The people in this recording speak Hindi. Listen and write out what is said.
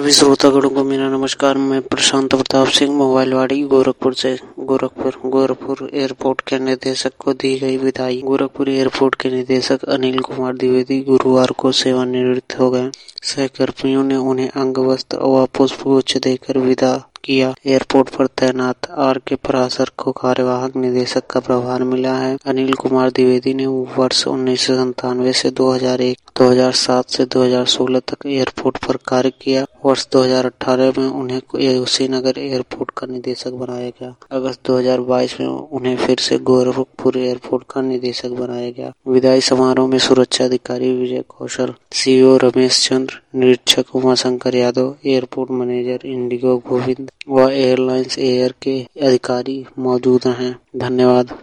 सभी श्रोतागणों को मेरा नमस्कार। मैं प्रशांत प्रताप सिंह मोबाइलवाड़ी गोरखपुर से। गोरखपुर एयरपोर्ट के निदेशक को दी गई विदाई। गोरखपुर एयरपोर्ट के निदेशक अनिल कुमार द्विवेदी गुरुवार को सेवानिवृत्त हो गए। सहकर्मियों ने उन्हें अंग वस्त्र व पुष्पगुच्छ देकर विदा किया। एयरपोर्ट पर तैनात आर.के. पराशर को कार्यवाहक निदेशक का प्रभार मिला है। अनिल कुमार द्विवेदी ने वर्ष 1997 से 2007 से 2016 तक एयरपोर्ट पर कार्य किया। वर्ष 2018 में उन्हें कुशीनगर एयरपोर्ट का निदेशक बनाया गया। अगस्त 2022 में उन्हें फिर से गोरखपुर एयरपोर्ट का निदेशक बनाया गया। विदाई समारोह में सुरक्षा अधिकारी विजय कौशल, सीईओ रमेश चंद्र, निरीक्षक Umashankar Yadav, airport manager IndiGo Govind व एयरलाइंस एयर के अधिकारी मौजूद हैं। धन्यवाद।